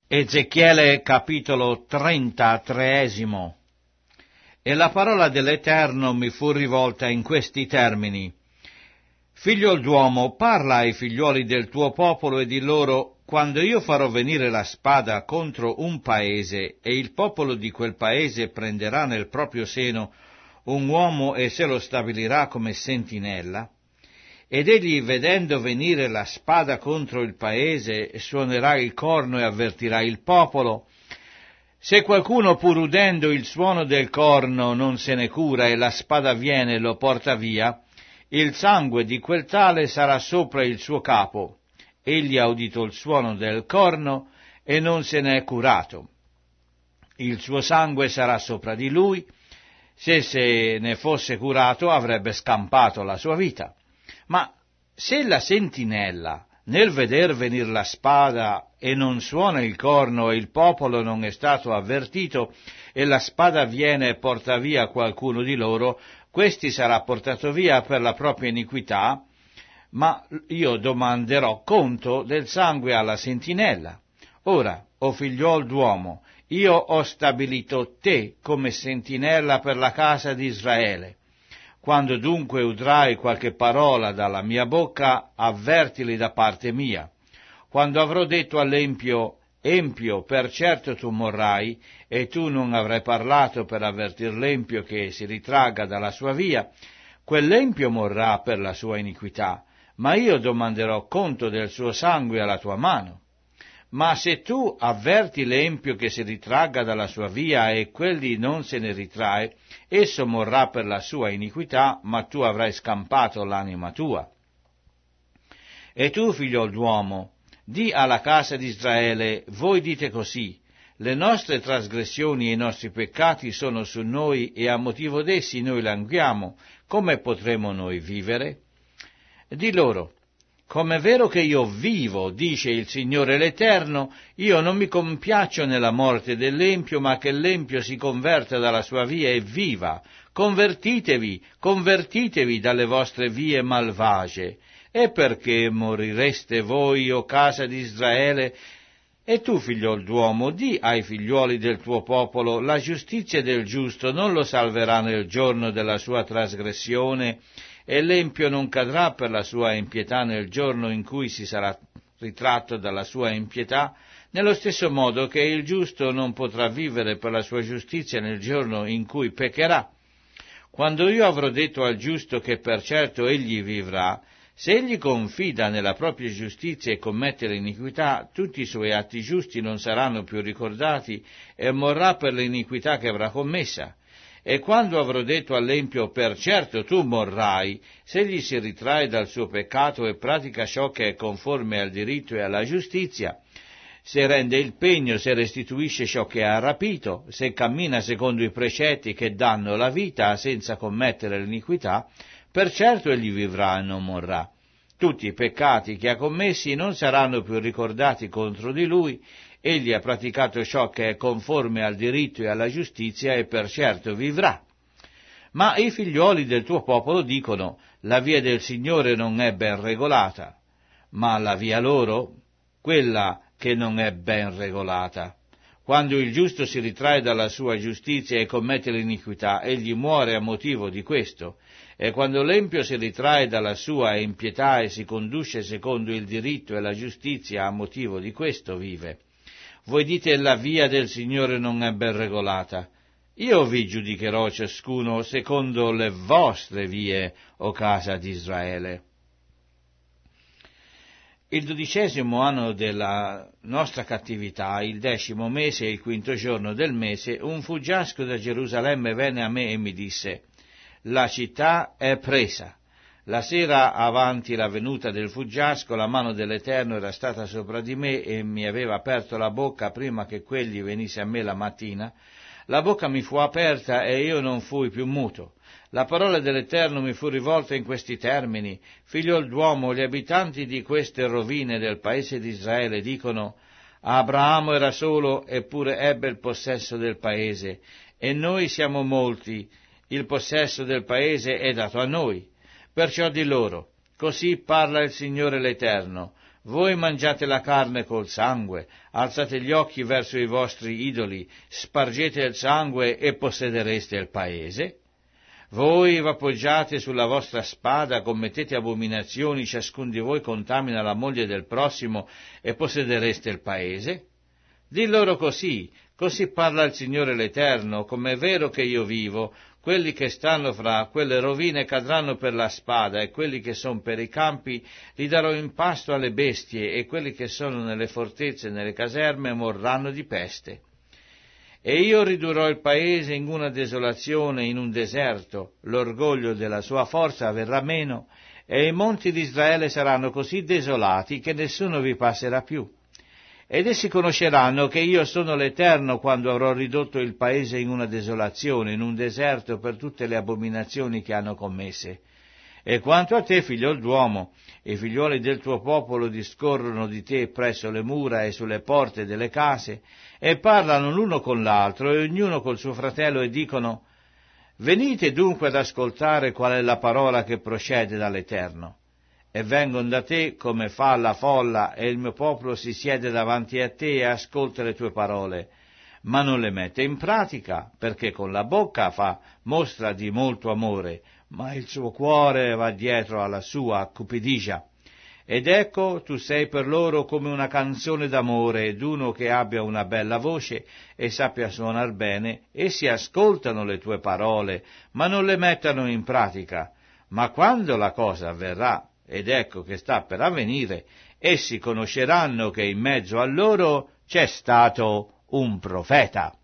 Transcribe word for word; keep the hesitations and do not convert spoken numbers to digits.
Ezechiele capitolo trentatreesimo. E la parola dell'Eterno mi fu rivolta in questi termini: Figliol d'uomo, parla ai figlioli del tuo popolo e di loro: quando io farò venire la spada contro un paese, e il popolo di quel paese prenderà nel proprio seno un uomo e se lo stabilirà come sentinella, ed egli, vedendo venire la spada contro il paese, suonerà il corno e avvertirà il popolo. Se qualcuno, pur udendo il suono del corno, non se ne cura e la spada viene e lo porta via, il sangue di quel tale sarà sopra il suo capo. Egli ha udito il suono del corno e non se ne è curato. Il suo sangue sarà sopra di lui. Se se ne fosse curato, avrebbe scampato la sua vita. Ma se la sentinella, nel veder venir la spada, e non suona il corno, e il popolo non è stato avvertito, e la spada viene e porta via qualcuno di loro, questi sarà portato via per la propria iniquità, ma io domanderò conto del sangue alla sentinella. Ora, o figliuol d'uomo, io ho stabilito te come sentinella per la casa di Israele. Quando dunque udrai qualche parola dalla mia bocca, avvertili da parte mia. Quando avrò detto all'empio: Empio, per certo tu morrai, e tu non avrai parlato per avvertir l'empio che si ritragga dalla sua via, quell'empio morrà per la sua iniquità, ma io domanderò conto del suo sangue alla tua mano. Ma se tu avverti l'empio che si ritragga dalla sua via e quelli non se ne ritrae, esso morrà per la sua iniquità, ma tu avrai scampato l'anima tua. E tu, figliol d'uomo, di alla casa di Israele: voi dite così: le nostre trasgressioni e i nostri peccati sono su noi, e a motivo d'essi noi languiamo. Come potremo noi vivere? Di loro: come è vero che io vivo, dice il Signore l'Eterno, io non mi compiaccio nella morte dell'empio, ma che l'empio si converta dalla sua via e viva. Convertitevi, convertitevi dalle vostre vie malvagie. E perché morireste voi, o casa di Israele? E tu, figliol d'uomo, di ai figliuoli del tuo popolo: la giustizia del giusto non lo salverà nel giorno della sua trasgressione, e l'empio non cadrà per la sua impietà nel giorno in cui si sarà ritratto dalla sua impietà, nello stesso modo che il giusto non potrà vivere per la sua giustizia nel giorno in cui peccherà. Quando io avrò detto al giusto che per certo egli vivrà, se egli confida nella propria giustizia e commette l'iniquità, tutti i suoi atti giusti non saranno più ricordati, e morrà per l'iniquità che avrà commessa. E quando avrò detto all'empio: per certo tu morrai, se egli si ritrae dal suo peccato e pratica ciò che è conforme al diritto e alla giustizia, se rende il pegno, se restituisce ciò che ha rapito, se cammina secondo i precetti che danno la vita senza commettere l'iniquità, per certo egli vivrà e non morrà. Tutti i peccati che ha commessi non saranno più ricordati contro di lui. Egli ha praticato ciò che è conforme al diritto e alla giustizia, e per certo vivrà. Ma i figlioli del tuo popolo dicono: la via del Signore non è ben regolata. Ma la via loro, quella che non è ben regolata. Quando il giusto si ritrae dalla sua giustizia e commette l'iniquità, egli muore a motivo di questo. E quando l'empio si ritrae dalla sua impietà e si conduce secondo il diritto e la giustizia, a motivo di questo vive. Voi dite: la via del Signore non è ben regolata. Io vi giudicherò ciascuno secondo le vostre vie, o casa di Israele. Il dodicesimo anno della nostra cattività, il decimo mese e il quinto giorno del mese, un fuggiasco da Gerusalemme venne a me e mi disse: la città è presa. La sera avanti la venuta del fuggiasco, la mano dell'Eterno era stata sopra di me e mi aveva aperto la bocca prima che quegli venisse a me la mattina. La bocca mi fu aperta e io non fui più muto. La parola dell'Eterno mi fu rivolta in questi termini: figliol d'uomo, gli abitanti di queste rovine del paese di Israele dicono: Abramo era solo, eppure ebbe il possesso del paese, e noi siamo molti, il possesso del paese è dato a noi. Perciò di loro: così parla il Signore l'Eterno: Voi mangiate la carne col sangue, alzate gli occhi verso i vostri idoli, spargete il sangue e possedereste il paese? Voi v'appoggiate sulla vostra spada, commettete abominazioni, ciascun di voi contamina la moglie del prossimo e possedereste il paese? Di loro così, così parla il Signore l'Eterno, come è vero che io vivo, quelli che stanno fra quelle rovine cadranno per la spada, e quelli che sono per i campi li darò in pasto alle bestie, e quelli che sono nelle fortezze e nelle caserme morranno di peste. E io ridurrò il paese in una desolazione, in un deserto, l'orgoglio della sua forza verrà meno, e i monti di Israele saranno così desolati che nessuno vi passerà più. Ed essi conosceranno che io sono l'Eterno quando avrò ridotto il paese in una desolazione, in un deserto per tutte le abominazioni che hanno commesse. E quanto a te, figliol d'uomo, i figliuoli del tuo popolo discorrono di te presso le mura e sulle porte delle case, e parlano l'uno con l'altro, e ognuno col suo fratello, e dicono: venite dunque ad ascoltare qual è la parola che procede dall'Eterno. E vengono da te come fa la folla, e il mio popolo si siede davanti a te e ascolta le tue parole, ma non le mette in pratica, perché con la bocca fa mostra di molto amore, ma il suo cuore va dietro alla sua cupidigia. Ed ecco, tu sei per loro come una canzone d'amore, ed uno che abbia una bella voce e sappia suonar bene, essi ascoltano le tue parole, ma non le mettano in pratica. Ma quando la cosa avverrà, ed ecco che sta per avvenire, essi conosceranno che in mezzo a loro c'è stato un profeta.